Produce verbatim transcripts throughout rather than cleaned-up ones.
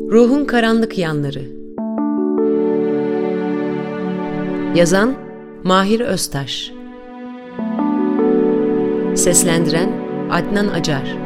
Ruhun Karanlık Yanları. Yazan Mahir Öztaş. Seslendiren Adnan Acar.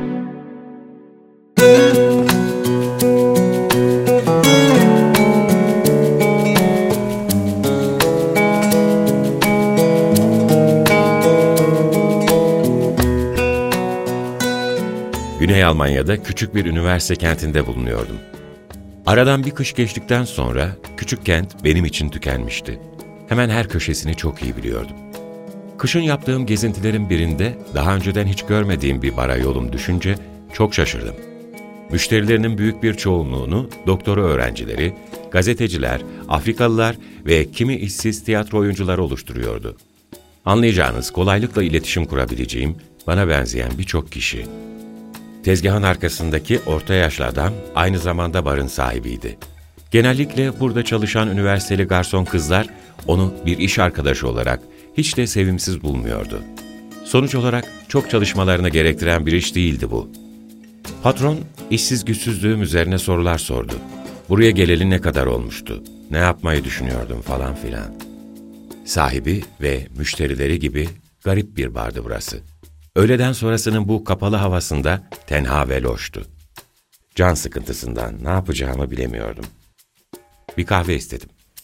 Güney Almanya'da küçük bir üniversite kentinde bulunuyordum. Aradan bir kış geçtikten sonra küçük kent benim için tükenmişti. Hemen her köşesini çok iyi biliyordum. Kışın yaptığım gezintilerin birinde daha önceden hiç görmediğim bir bara yolum düşünce çok şaşırdım. Müşterilerinin büyük bir çoğunluğunu doktora öğrencileri, gazeteciler, Afrikalılar ve kimi işsiz tiyatro oyuncuları oluşturuyordu. Anlayacağınız kolaylıkla iletişim kurabileceğim, bana benzeyen birçok kişi. Tezgahın arkasındaki orta yaşlı adam aynı zamanda barın sahibiydi. Genellikle burada çalışan üniversiteli garson kızlar onu bir iş arkadaşı olarak hiç de sevimsiz bulmuyordu. Sonuç olarak çok çalışmalarını gerektiren bir iş değildi bu. Patron, işsiz güçsüzlüğüm üzerine sorular sordu. Buraya geleli ne kadar olmuştu, ne yapmayı düşünüyordum falan filan. Sahibi ve müşterileri gibi garip bir bardı burası. Öğleden sonrasının bu kapalı havasında tenha ve loştu. Can sıkıntısından ne yapacağımı bilemiyordum. Bir kahve istedim.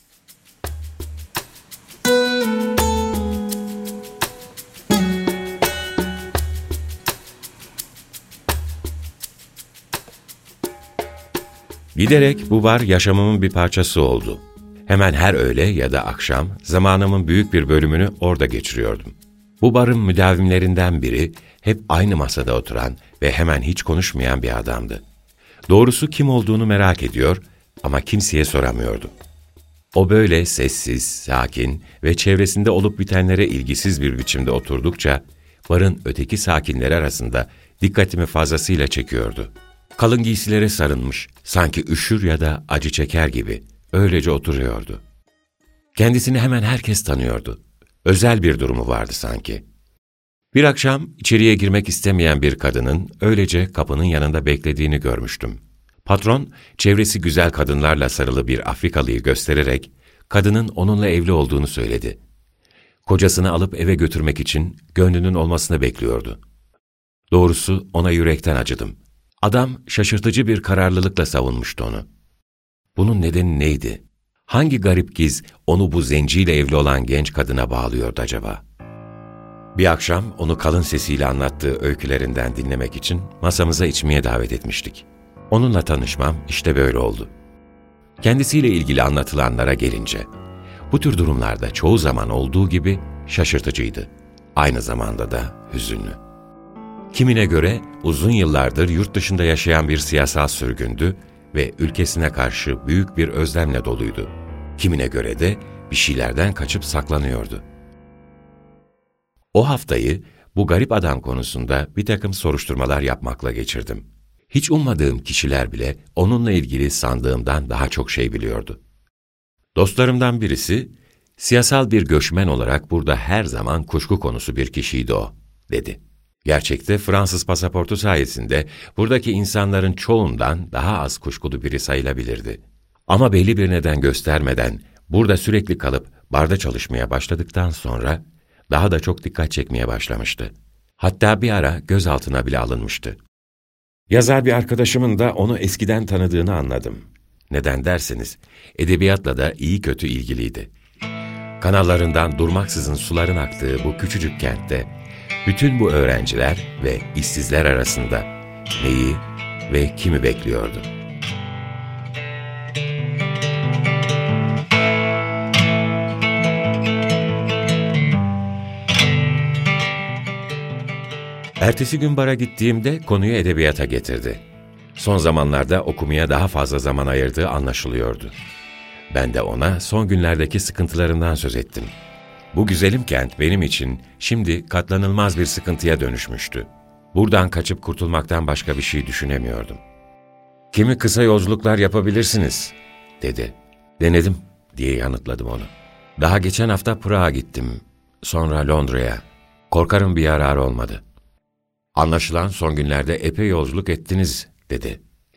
Giderek bu bar yaşamımın bir parçası oldu. Hemen her öğle ya da akşam zamanımın büyük bir bölümünü orada geçiriyordum. Bu barın müdavimlerinden biri hep aynı masada oturan ve hemen hiç konuşmayan bir adamdı. Doğrusu kim olduğunu merak ediyor ama kimseye soramıyordum. O böyle sessiz, sakin ve çevresinde olup bitenlere ilgisiz bir biçimde oturdukça barın öteki sakinleri arasında dikkatimi fazlasıyla çekiyordu. Kalın giysilere sarılmış, sanki üşür ya da acı çeker gibi öylece oturuyordu. Kendisini hemen herkes tanıyordu. Özel bir durumu vardı sanki. Bir akşam içeriye girmek istemeyen bir kadının öylece kapının yanında beklediğini görmüştüm. Patron, çevresi güzel kadınlarla sarılı bir Afrikalıyı göstererek kadının onunla evli olduğunu söyledi. Kocasını alıp eve götürmek için gönlünün olmasını bekliyordu. Doğrusu ona yürekten acıdım. Adam şaşırtıcı bir kararlılıkla savunmuştu onu. Bunun nedeni neydi? Hangi garip giz onu bu zenciyle evli olan genç kadına bağlıyordu acaba? Bir akşam onu kalın sesiyle anlattığı öykülerinden dinlemek için masamıza içmeye davet etmiştik. Onunla tanışmam işte böyle oldu. Kendisiyle ilgili anlatılanlara gelince, bu tür durumlarda çoğu zaman olduğu gibi şaşırtıcıydı. Aynı zamanda da hüzünlü. Kimine göre uzun yıllardır yurt dışında yaşayan bir siyasal sürgündü ve ülkesine karşı büyük bir özlemle doluydu. Kimine göre de bir şeylerden kaçıp saklanıyordu. O haftayı bu garip adam konusunda bir takım soruşturmalar yapmakla geçirdim. Hiç ummadığım kişiler bile onunla ilgili sandığımdan daha çok şey biliyordu. Dostlarımdan birisi, siyasal bir göçmen olarak burada her zaman kuşku konusu bir kişiydi o, dedi. Gerçekte Fransız pasaportu sayesinde buradaki insanların çoğundan daha az kuşkulu biri sayılabilirdi. Ama belli bir neden göstermeden burada sürekli kalıp barda çalışmaya başladıktan sonra daha da çok dikkat çekmeye başlamıştı. Hatta bir ara gözaltına bile alınmıştı. Yazar bir arkadaşımın da onu eskiden tanıdığını anladım. Neden derseniz, edebiyatla da iyi kötü ilgiliydi. Kanallarından durmaksızın suların aktığı bu küçücük kentte, bütün bu öğrenciler ve işsizler arasında neyi ve kimi bekliyordu? Ertesi gün bara gittiğimde konuyu edebiyata getirdi. Son zamanlarda okumaya daha fazla zaman ayırdığı anlaşılıyordu. Ben de ona son günlerdeki sıkıntılarından söz ettim. Bu güzelim kent benim için şimdi katlanılmaz bir sıkıntıya dönüşmüştü. Buradan kaçıp kurtulmaktan başka bir şey düşünemiyordum. "Kimi kısa yolculuklar yapabilirsiniz," dedi. "Denedim," diye yanıtladım onu. "Daha geçen hafta Prag'a gittim, sonra Londra'ya. Korkarım bir yararı olmadı." "Anlaşılan son günlerde epey yolculuk ettiniz," dedi.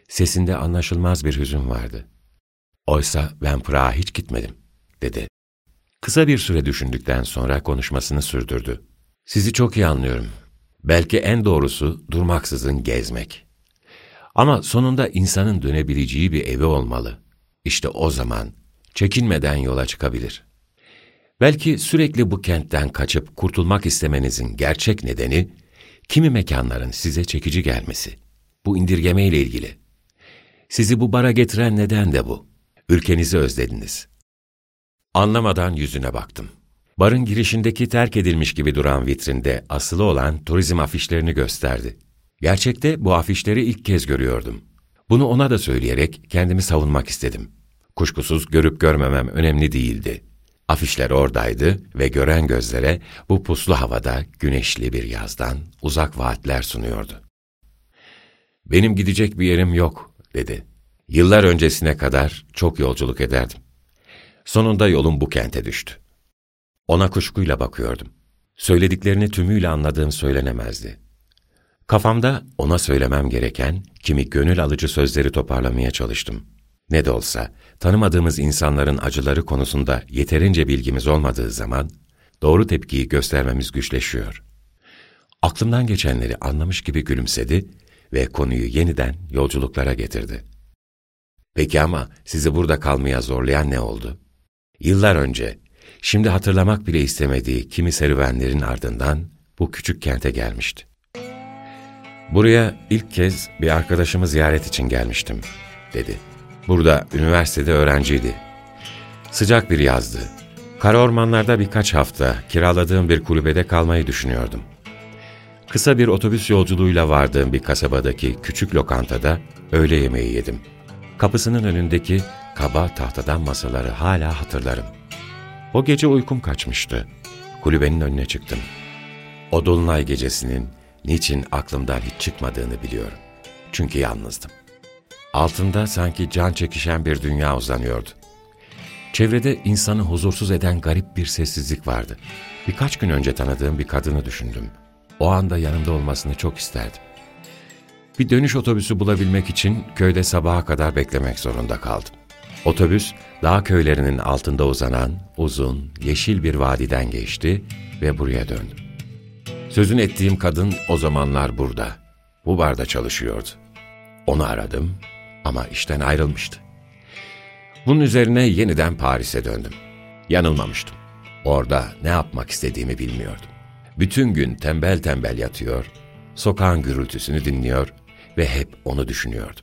Sesinde anlaşılmaz bir hüzün vardı. "Oysa ben Prag'a hiç gitmedim," dedi. Kısa bir süre düşündükten sonra konuşmasını sürdürdü. "Sizi çok iyi anlıyorum. Belki en doğrusu durmaksızın gezmek. Ama sonunda insanın dönebileceği bir evi olmalı. İşte o zaman çekinmeden yola çıkabilir. Belki sürekli bu kentten kaçıp kurtulmak istemenizin gerçek nedeni, kimi mekanların size çekici gelmesi. Bu indirgeme ile ilgili. Sizi bu bara getiren neden de bu. Ülkenizi özlediniz." Anlamadan yüzüne baktım. Barın girişindeki terk edilmiş gibi duran vitrinde asılı olan turizm afişlerini gösterdi. Gerçekte bu afişleri ilk kez görüyordum. Bunu ona da söyleyerek kendimi savunmak istedim. Kuşkusuz görüp görmemem önemli değildi. Afişler oradaydı ve gören gözlere bu puslu havada güneşli bir yazdan uzak vaatler sunuyordu. "Benim gidecek bir yerim yok," dedi. "Yıllar öncesine kadar çok yolculuk ederdim. Sonunda yolum bu kente düştü." Ona kuşkuyla bakıyordum. Söylediklerini tümüyle anladığım söylenemezdi. Kafamda ona söylemem gereken kimi gönül alıcı sözleri toparlamaya çalıştım. Ne de olsa tanımadığımız insanların acıları konusunda yeterince bilgimiz olmadığı zaman doğru tepkiyi göstermemiz güçleşiyor. Aklımdan geçenleri anlamış gibi gülümsedi ve konuyu yeniden yolculuklara getirdi. "Peki ama sizi burada kalmaya zorlayan ne oldu?" Yıllar önce, şimdi hatırlamak bile istemediği kimi serüvenlerin ardından bu küçük kente gelmişti. "Buraya ilk kez bir arkadaşımı ziyaret için gelmiştim," dedi. "Burada üniversitede öğrenciydi. Sıcak bir yazdı. Kara ormanlarda birkaç hafta kiraladığım bir kulübede kalmayı düşünüyordum. Kısa bir otobüs yolculuğuyla vardığım bir kasabadaki küçük lokantada öğle yemeği yedim. Kapısının önündeki kaba tahtadan masaları hala hatırlarım. O gece uykum kaçmıştı. Kulübenin önüne çıktım. O dolunay gecesinin niçin aklımdan hiç çıkmadığını biliyorum. Çünkü yalnızdım. Altında sanki can çekişen bir dünya uzanıyordu. Çevrede insanı huzursuz eden garip bir sessizlik vardı. Birkaç gün önce tanıdığım bir kadını düşündüm. O anda yanımda olmasını çok isterdim. Bir dönüş otobüsü bulabilmek için köyde sabaha kadar beklemek zorunda kaldım. Otobüs, dağ köylerinin altında uzanan uzun, yeşil bir vadiden geçti ve buraya döndüm. Sözünü ettiğim kadın o zamanlar burada, bu barda çalışıyordu. Onu aradım ama işten ayrılmıştı. Bunun üzerine yeniden Paris'e döndüm. Yanılmamıştım. Orada ne yapmak istediğimi bilmiyordum. Bütün gün tembel tembel yatıyor, sokağın gürültüsünü dinliyor ve hep onu düşünüyordum.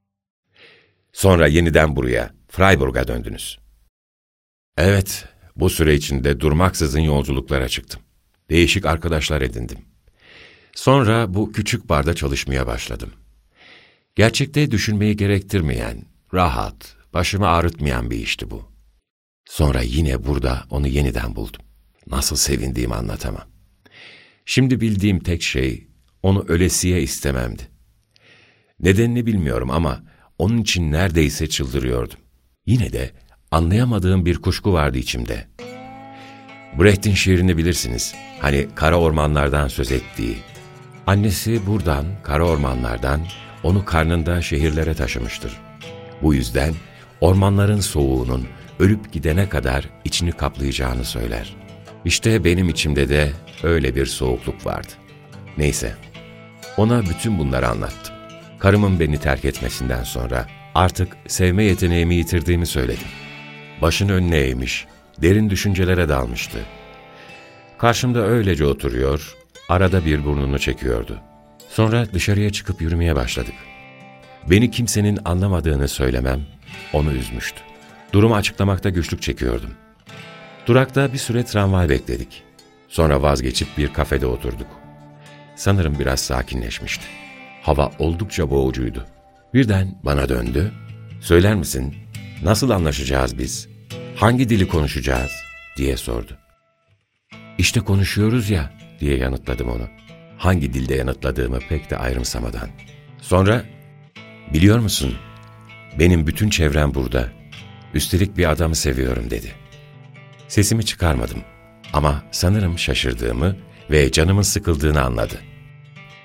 Sonra yeniden buraya, Freiburg'a döndünüz. Evet, bu süre içinde durmaksızın yolculuklara çıktım. Değişik arkadaşlar edindim. Sonra bu küçük barda çalışmaya başladım. Gerçekte düşünmeyi gerektirmeyen, rahat, başımı ağrıtmayan bir işti bu. Sonra yine burada onu yeniden buldum. Nasıl sevindiğimi anlatamam. Şimdi bildiğim tek şey, onu ölesiye istememdi. Nedenini bilmiyorum ama onun için neredeyse çıldırıyordum. Yine de anlayamadığım bir kuşku vardı içimde. Brecht'in şiirini bilirsiniz. Hani kara ormanlardan söz ettiği. Annesi buradan, kara ormanlardan, onu karnında şehirlere taşımıştır. Bu yüzden ormanların soğuğunun ölüp gidene kadar içini kaplayacağını söyler. İşte benim içimde de öyle bir soğukluk vardı. Neyse, ona bütün bunları anlattım. Karımın beni terk etmesinden sonra artık sevme yeteneğimi yitirdiğimi söyledim. Başını önüne eğmiş, derin düşüncelere dalmıştı. Karşımda öylece oturuyor, arada bir burnunu çekiyordu. Sonra dışarıya çıkıp yürümeye başladık. Beni kimsenin anlamadığını söylemem onu üzmüştü. Durumu açıklamakta güçlük çekiyordum. Durakta bir süre tramvay bekledik. Sonra vazgeçip bir kafede oturduk. Sanırım biraz sakinleşmişti. Hava oldukça boğucuydu. Birden bana döndü. "Söyler misin, nasıl anlaşacağız biz? Hangi dili konuşacağız?" diye sordu. "İşte konuşuyoruz ya," diye yanıtladım onu. Hangi dilde yanıtladığımı pek de ayrımsamadan. Sonra, "Biliyor musun, benim bütün çevrem burada. Üstelik bir adamı seviyorum," dedi. Sesimi çıkarmadım ama sanırım şaşırdığımı ve canımın sıkıldığını anladı.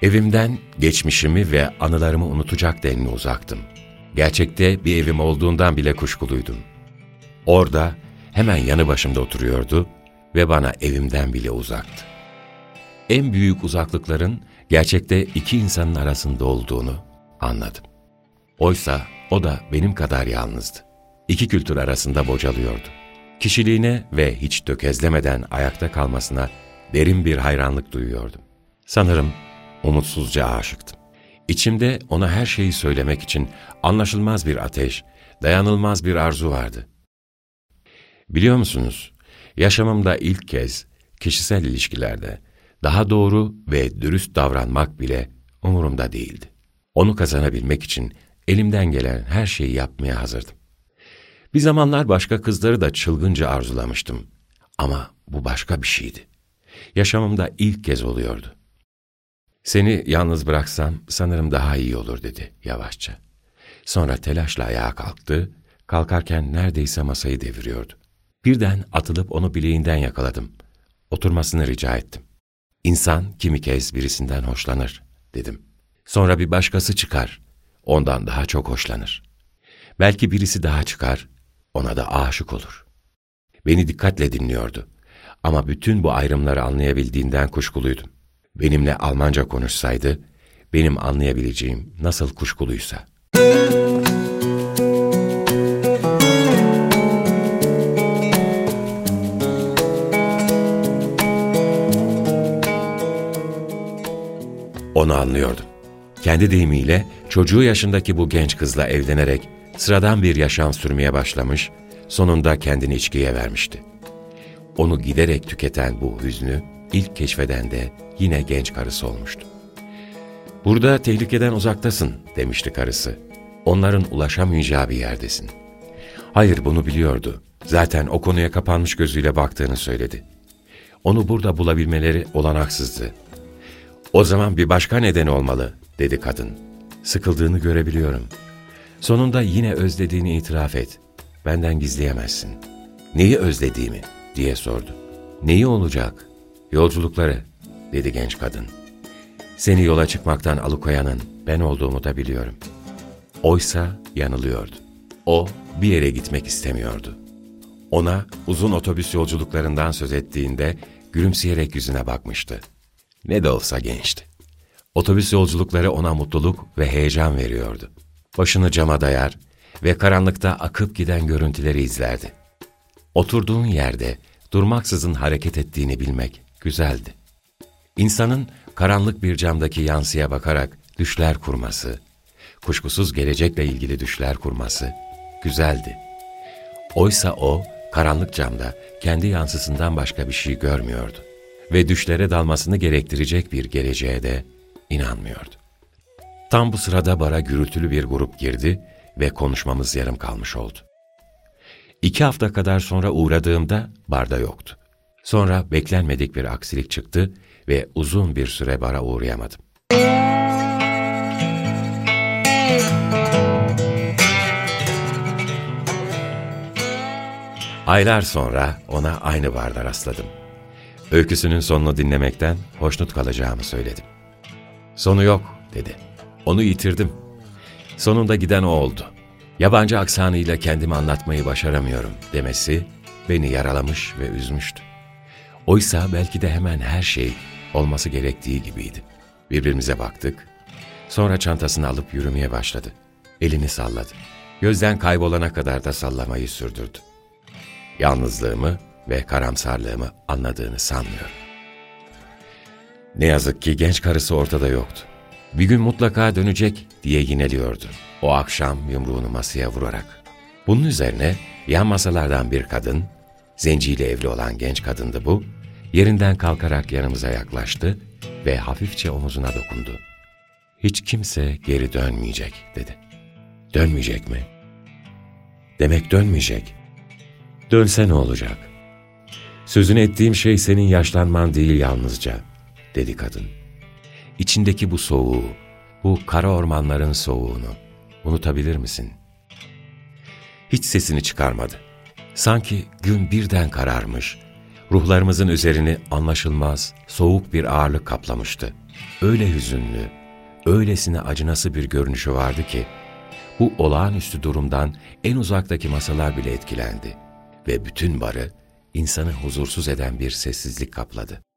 Evimden geçmişimi ve anılarımı unutacak denli uzaktım. Gerçekte bir evim olduğundan bile kuşkuluydum. Orada hemen yanı başımda oturuyordu ve bana evimden bile uzaktı. En büyük uzaklıkların gerçekte iki insanın arasında olduğunu anladım. Oysa o da benim kadar yalnızdı. İki kültür arasında bocalıyordu. Kişiliğine ve hiç tökezlemeden ayakta kalmasına derin bir hayranlık duyuyordum. Sanırım umutsuzca aşıktım. İçimde ona her şeyi söylemek için anlaşılmaz bir ateş, dayanılmaz bir arzu vardı. Biliyor musunuz, yaşamımda ilk kez kişisel ilişkilerde daha doğru ve dürüst davranmak bile umurumda değildi. Onu kazanabilmek için elimden gelen her şeyi yapmaya hazırdım. Bir zamanlar başka kızları da çılgınca arzulamıştım. Ama bu başka bir şeydi. Yaşamımda ilk kez oluyordu. "Seni yalnız bıraksam sanırım daha iyi olur," dedi yavaşça. Sonra telaşla ayağa kalktı, kalkarken neredeyse masayı deviriyordu. Birden atılıp onu bileğinden yakaladım. Oturmasını rica ettim. "İnsan kimi kez birisinden hoşlanır," dedim. "Sonra bir başkası çıkar, ondan daha çok hoşlanır. Belki birisi daha çıkar, ona da aşık olur." Beni dikkatle dinliyordu. Ama bütün bu ayrımları anlayabildiğinden kuşkuluydum. Benimle Almanca konuşsaydı, benim anlayabileceğim nasıl kuşkuluysa. Onu anlıyordum. Kendi deyimiyle çocuğu yaşındaki bu genç kızla evlenerek sıradan bir yaşam sürmeye başlamış, sonunda kendini içkiye vermişti. Onu giderek tüketen bu hüznü ilk keşfeden de yine genç karısı olmuştu. "Burada tehlikeden uzaktasın," demişti karısı. "Onların ulaşamayacağı bir yerdesin." Hayır, bunu biliyordu. Zaten o konuya kapanmış gözüyle baktığını söyledi. Onu burada bulabilmeleri olanaksızdı. "O zaman bir başka nedeni olmalı," dedi kadın. "Sıkıldığını görebiliyorum. Sonunda yine özlediğini itiraf et. Benden gizleyemezsin." "Neyi özlediğimi?" diye sordu. "Neyi olacak?" "Yolculukları," dedi genç kadın. "Seni yola çıkmaktan alıkoyanın ben olduğumu da biliyorum." Oysa yanılıyordu. O bir yere gitmek istemiyordu. Ona uzun otobüs yolculuklarından söz ettiğinde gülümseyerek yüzüne bakmıştı. Ne de olsa gençti. Otobüs yolculukları ona mutluluk ve heyecan veriyordu. Başını cama dayar ve karanlıkta akıp giden görüntüleri izlerdi. Oturduğun yerde durmaksızın hareket ettiğini bilmek güzeldi. İnsanın karanlık bir camdaki yansıya bakarak düşler kurması, kuşkusuz gelecekle ilgili düşler kurması güzeldi. Oysa o, karanlık camda kendi yansısından başka bir şey görmüyordu ve düşlere dalmasını gerektirecek bir geleceğe de inanmıyordu. Tam bu sırada bara gürültülü bir grup girdi ve konuşmamız yarım kalmış oldu. İki hafta kadar sonra uğradığımda barda yoktu. Sonra beklenmedik bir aksilik çıktı ve uzun bir süre bara uğrayamadım. Aylar sonra ona aynı barda rastladım. Öyküsünün sonunu dinlemekten hoşnut kalacağımı söyledim. "Sonu yok," dedi. "Onu yitirdim. Sonunda giden o oldu. Yabancı aksanıyla kendimi anlatmayı başaramıyorum," demesi beni yaralamış ve üzmüştü. Oysa belki de hemen her şey olması gerektiği gibiydi. Birbirimize baktık. Sonra çantasını alıp yürümeye başladı. Elini salladı. Gözden kaybolana kadar da sallamayı sürdürdü. Yalnızlığımı ve karamsarlığımı anladığını sanmıyorum. Ne yazık ki genç karısı ortada yoktu. Bir gün mutlaka dönecek diye yineliyordu. O akşam yumruğunu masaya vurarak. Bunun üzerine yan masalardan bir kadın, zenciyle evli olan genç kadındı bu, yerinden kalkarak yanımıza yaklaştı ve hafifçe omuzuna dokundu. "Hiç kimse geri dönmeyecek," dedi. "Dönmeyecek mi?" "Demek dönmeyecek. Dönse ne olacak? Sözünü ettiğim şey senin yaşlanman değil yalnızca," dedi kadın. "İçindeki bu soğuğu, bu kara ormanların soğuğunu unutabilir misin?" Hiç sesini çıkarmadı. Sanki gün birden kararmış, ruhlarımızın üzerini anlaşılmaz, soğuk bir ağırlık kaplamıştı. Öyle hüzünlü, öylesine acınası bir görünüşü vardı ki, bu olağanüstü durumdan en uzaktaki masalar bile etkilendi ve bütün barı insanı huzursuz eden bir sessizlik kapladı.